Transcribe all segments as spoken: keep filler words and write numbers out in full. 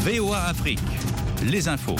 V O A Afrique, les infos.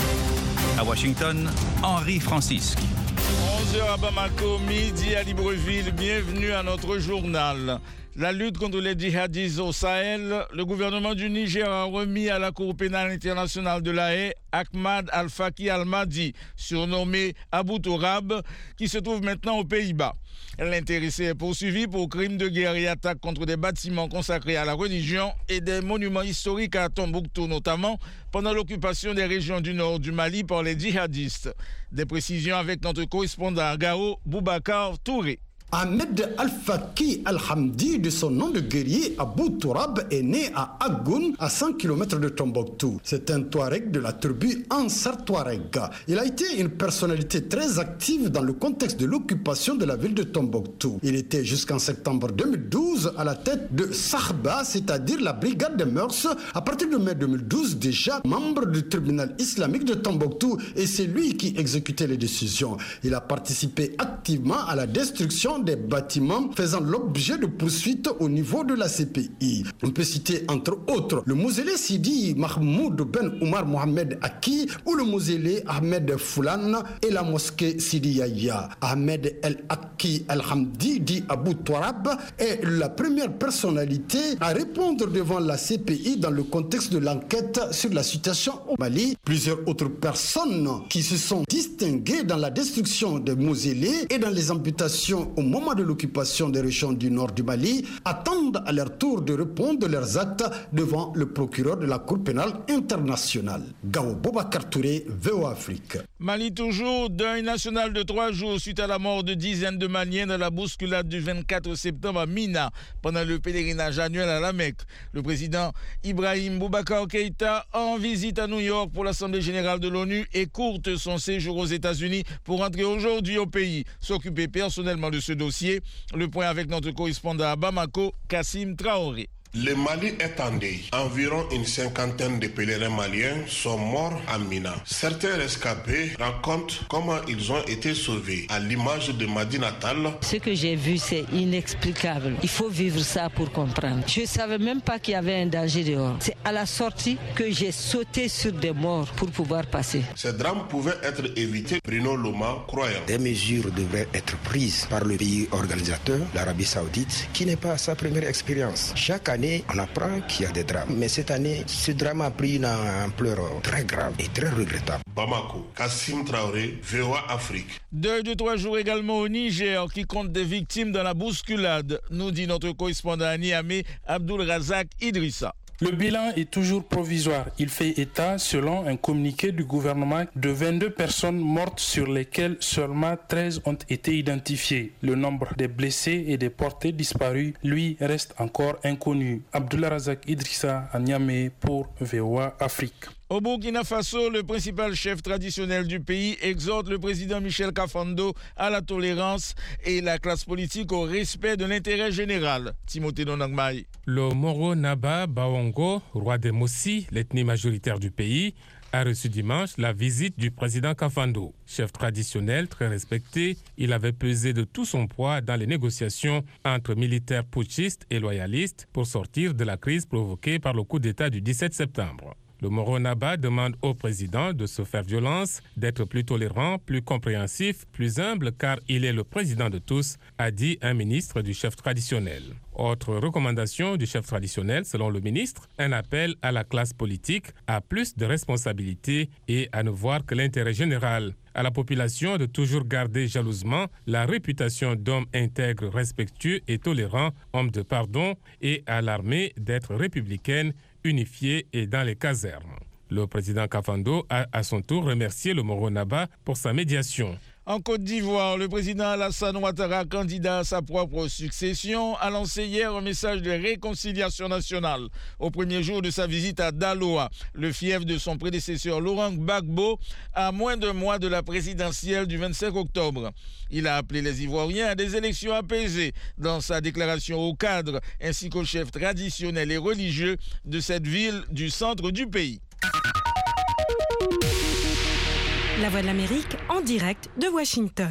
À Washington, Henri Francisque. onze heures à Bamako, midi à Libreville. Bienvenue à notre journal. La lutte contre les djihadistes au Sahel, le gouvernement du Niger a remis à la Cour pénale internationale de La Haye Ahmad Al-Faki Al-Mahdi, surnommé Abu Tourab, qui se trouve maintenant aux Pays-Bas. L'intéressé est poursuivi pour crimes de guerre et attaques contre des bâtiments consacrés à la religion et des monuments historiques à Tombouctou notamment, pendant l'occupation des régions du nord du Mali par les djihadistes. Des précisions avec notre correspondant à Gao, Boubacar Touré. Ahmed Al-Faki Al-Hamdi, de son nom de guerrier, Abu Tourab, est né à Agoun, à cent kilomètres de Tombouctou. C'est un Touareg de la tribu Ansar Touareg. Il a été une personnalité très active dans le contexte de l'occupation de la ville de Tombouctou. Il était jusqu'en septembre deux mille douze à la tête de Sahba, c'est-à-dire la brigade des mœurs. À partir de mai deux mille douze, déjà membre du tribunal islamique de Tombouctou, et c'est lui qui exécutait les décisions. Il a participé activement à la destruction des bâtiments faisant l'objet de poursuites au niveau de la C P I. On peut citer entre autres le mausolée Sidi Mahmoud Ben Omar Mohamed Aki ou le mausolée Ahmed Foulan et la mosquée Sidi Yahya. Ahmed El Aki Al-Hamdi, dit Abu Tourab, est la première personnalité à répondre devant la C P I dans le contexte de l'enquête sur la situation au Mali. Plusieurs autres personnes qui se sont distinguées dans la destruction des mausolées et dans les amputations au moment de l'occupation des régions du nord du Mali attendent à leur tour de répondre de leurs actes devant le procureur de la Cour pénale internationale. Gao Boubacar Touré, V O A Afrique. Mali toujours, deuil national de trois jours suite à la mort de dizaines de Maliens dans la bousculade du vingt-quatre septembre à Mina pendant le pèlerinage annuel à la Mecque. Le président Ibrahim Boubacar Keïta en visite à New York pour l'Assemblée générale de l'ONU écourte son séjour aux États-Unis pour rentrer aujourd'hui au pays, s'occuper personnellement de ce dossier. Le point avec notre correspondant à Bamako, Kassim Traoré. Le Mali est en deuil. Environ une cinquantaine de pèlerins maliens sont morts à Mina. Certains rescapés racontent comment ils ont été sauvés, à l'image de Madi Natal. Ce que j'ai vu, c'est inexplicable. Il faut vivre ça pour comprendre. Je ne savais même pas qu'il y avait un danger dehors. C'est à la sortie que j'ai sauté sur des morts pour pouvoir passer. Ces drames pouvaient être évités, Bruno Loma croyant. Des mesures devraient être prises par le pays organisateur, l'Arabie Saoudite, qui n'est pas sa première expérience. Chaque année, on apprend qu'il y a des drames. Mais cette année, ce drame a pris une ampleur très grave et très regrettable. Bamako, Kassim Traoré, V O A Afrique. Deuil de trois jours également au Niger qui compte des victimes dans la bousculade, nous dit notre correspondant à Niamey, Abdul Razak Idrissa. Le bilan est toujours provisoire. Il fait état, selon un communiqué du gouvernement, de vingt-deux personnes mortes sur lesquelles seulement treize ont été identifiées. Le nombre des blessés et des portés disparus, lui, reste encore inconnu. Abdullah Razak Idrissa à Niamey pour V O A Afrique. Au Burkina Faso, le principal chef traditionnel du pays exhorte le président Michel Kafando à la tolérance et la classe politique au respect de l'intérêt général. Timothée Nonangmaï. Le Moro Naba Baongo, roi des Mossi, l'ethnie majoritaire du pays, a reçu dimanche la visite du président Kafando. Chef traditionnel très respecté, il avait pesé de tout son poids dans les négociations entre militaires putschistes et loyalistes pour sortir de la crise provoquée par le coup d'État du dix-sept septembre. Le Moro Naba demande au président de se faire violence, d'être plus tolérant, plus compréhensif, plus humble, car il est le président de tous, a dit un ministre du chef traditionnel. Autre recommandation du chef traditionnel, selon le ministre, un appel à la classe politique à plus de responsabilités et à ne voir que l'intérêt général. À la population de toujours garder jalousement la réputation d'homme intègre, respectueux et tolérant, homme de pardon, et à l'armée d'être républicaine, unifiée et dans les casernes. Le président Kafando a à son tour remercié le Moro Naba pour sa médiation. En Côte d'Ivoire, le président Alassane Ouattara, candidat à sa propre succession, a lancé hier un message de réconciliation nationale. Au premier jour de sa visite à Daloa, le fief de son prédécesseur Laurent Gbagbo, à moins d'un mois de la présidentielle du vingt-cinq octobre. Il a appelé les Ivoiriens à des élections apaisées dans sa déclaration aux cadres ainsi qu'aux chefs traditionnels et religieux de cette ville du centre du pays. La Voix de l'Amérique en direct de Washington.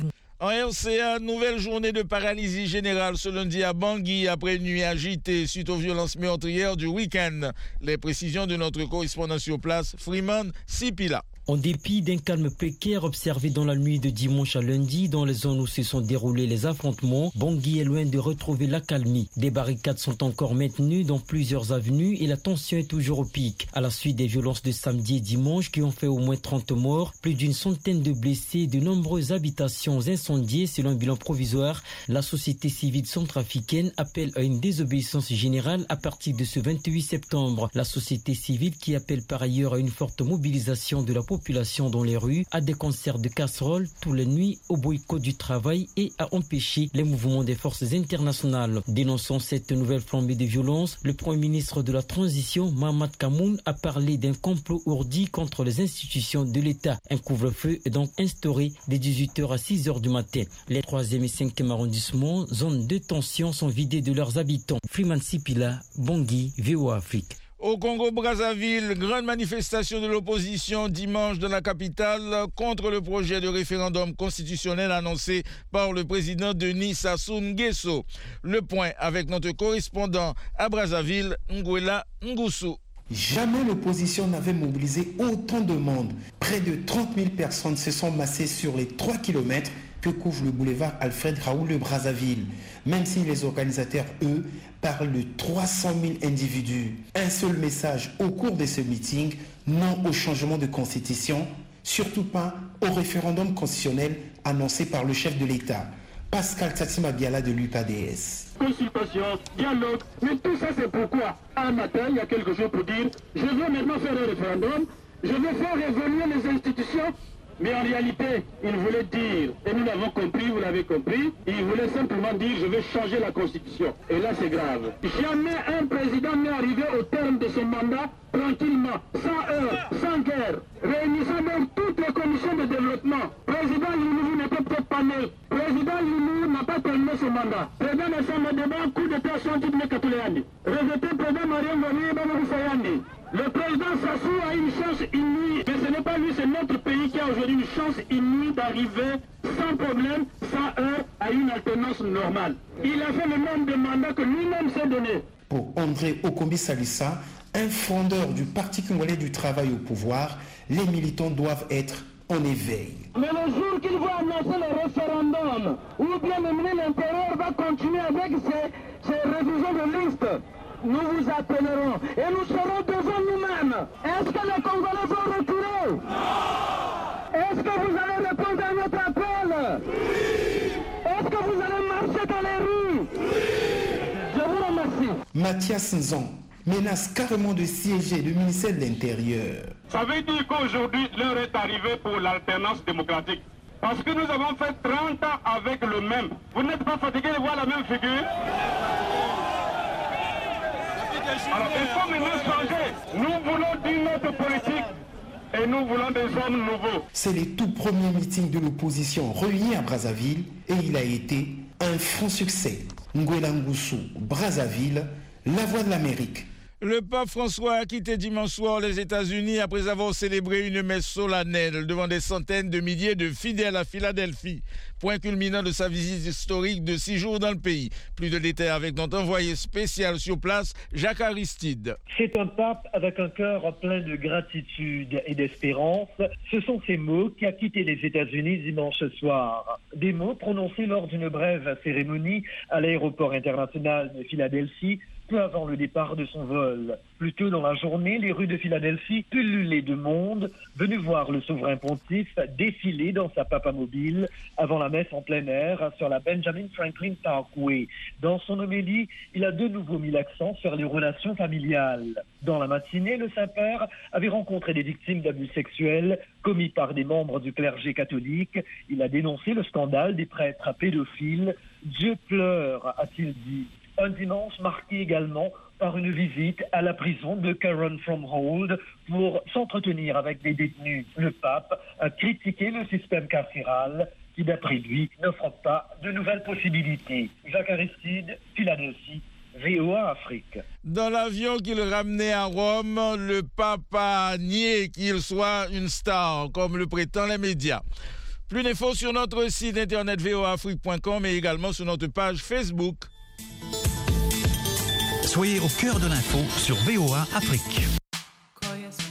En R C A, nouvelle journée de paralysie générale ce lundi à Bangui après une nuit agitée suite aux violences meurtrières du week-end. Les précisions de notre correspondant sur place, Freeman Sipila. En dépit d'un calme précaire observé dans la nuit de dimanche à lundi, dans les zones où se sont déroulés les affrontements, Bangui est loin de retrouver l'accalmie. Des barricades sont encore maintenues dans plusieurs avenues et la tension est toujours au pic. À la suite des violences de samedi et dimanche qui ont fait au moins trente morts, plus d'une centaine de blessés et de nombreuses habitations incendiées selon un bilan provisoire, la société civile centrafricaine appelle à une désobéissance générale à partir de ce vingt-huit septembre. La société civile qui appelle par ailleurs à une forte mobilisation de la population dans les rues, à des concerts de casseroles tous les nuits, au boycott du travail et à empêcher les mouvements des forces internationales. Dénonçant cette nouvelle flambée de violence, le Premier ministre de la Transition, Mahamat Kamoun, a parlé d'un complot ourdi contre les institutions de l'État. Un couvre-feu est donc instauré de dix-huit heures à six heures du matin. Les troisième et cinquième arrondissements, zones de tension, sont vidés de leurs habitants. Freeman Sipila, Bangui, V O A Afrique. Au Congo-Brazzaville, grande manifestation de l'opposition dimanche dans la capitale contre le projet de référendum constitutionnel annoncé par le président Denis Sassou Nguesso. Le point avec notre correspondant à Brazzaville, Nguela Ngusu. Jamais l'opposition n'avait mobilisé autant de monde. Près de trente mille personnes se sont massées sur les trois kilomètres que couvre le boulevard Alfred Raoul de Brazzaville, même si les organisateurs, eux, parlent de trois cent mille individus. Un seul message au cours de ce meeting, non au changement de constitution, surtout pas au référendum constitutionnel annoncé par le chef de l'État, Pascal Tsatima Biala de l'U P A D S. Consultation, dialogue, mais tout ça c'est pourquoi un matin il y a quelque chose pour dire, je veux maintenant faire un référendum, je veux faire évoluer les institutions. Mais en réalité, il voulait dire, et nous l'avons compris, vous l'avez compris, il voulait simplement dire je vais changer la constitution. Et là c'est grave. Jamais un président n'est arrivé au terme de son mandat tranquillement, sans heurts, sans guerre, réunissant donc toutes les commissions de développement. Président Loulou n'était peut-être pas né. Président Loulou n'a pas terminé son mandat. Président Nassama Débat, coup d'état scientifique Katoléani. Rejeté président Mariam Vani Babou Sayani. Le président Sassou a une chance inouïe, mais ce n'est pas lui, c'est notre pays qui a aujourd'hui une chance inouïe d'arriver sans problème, sans heurts, à une alternance normale. Il a fait le nombre de mandats que lui-même s'est donné. Pour André Okombi Salissa, un fondeur du Parti congolais du travail au pouvoir, les militants doivent être en éveil. Mais le jour qu'il va annoncer le référendum, ou bien le ministre de l'Intérieur va continuer avec ses, ses révisions de liste, nous vous appellerons et nous serons devant nous-mêmes. Est-ce que les Congolais vont reculer? Non. Est-ce que vous allez répondre à notre appel? Oui. Est-ce que vous allez marcher dans les rues? Oui. Je vous remercie. Mathias Nzon menace carrément de siéger le ministère de l'Intérieur. Ça veut dire qu'aujourd'hui, l'heure est arrivée pour l'alternance démocratique. Parce que nous avons fait trente ans avec le même. Vous n'êtes pas fatigué de voir la même figure? Alors il faut maintenant changer. Nous voulons d'une autre politique et nous voulons des hommes nouveaux. C'est le tout premier meeting de l'opposition réuni à Brazzaville et il a été un franc succès. Nguela Ngusu, Brazzaville, la voix de l'Amérique. Le pape François a quitté dimanche soir les États-Unis après avoir célébré une messe solennelle devant des centaines de milliers de fidèles à Philadelphie. Point culminant de sa visite historique de six jours dans le pays. Plus de détails avec notre envoyé spécial sur place, Jacques Aristide. C'est un pape avec un cœur plein de gratitude et d'espérance. Ce sont ces mots qui a quitté les États-Unis dimanche soir. Des mots prononcés lors d'une brève cérémonie à l'aéroport international de Philadelphie, peu avant le départ de son vol. Plus tôt dans la journée, les rues de Philadelphie pullulaient de monde, venu voir le souverain pontife défiler dans sa papamobile avant la messe en plein air sur la Benjamin Franklin Parkway. Dans son homélie, il a de nouveau mis l'accent sur les relations familiales. Dans la matinée, le Saint-Père avait rencontré des victimes d'abus sexuels commis par des membres du clergé catholique. Il a dénoncé le scandale des prêtres pédophiles. Dieu pleure, a-t-il dit. Un dimanche marqué également par une visite à la prison de Karen from Hold pour s'entretenir avec des détenus. Le pape a critiqué le système carcéral qui, d'après lui, n'offre pas de nouvelles possibilités. Jacques Aristide, Philadelphie, V O A Afrique. Dans l'avion qu'il ramenait à Rome, le pape a nié qu'il soit une star, comme le prétendent les médias. Plus d'infos sur notre site internet v o a afrique point com et également sur notre page Facebook. Soyez au cœur de l'info sur V O A Afrique.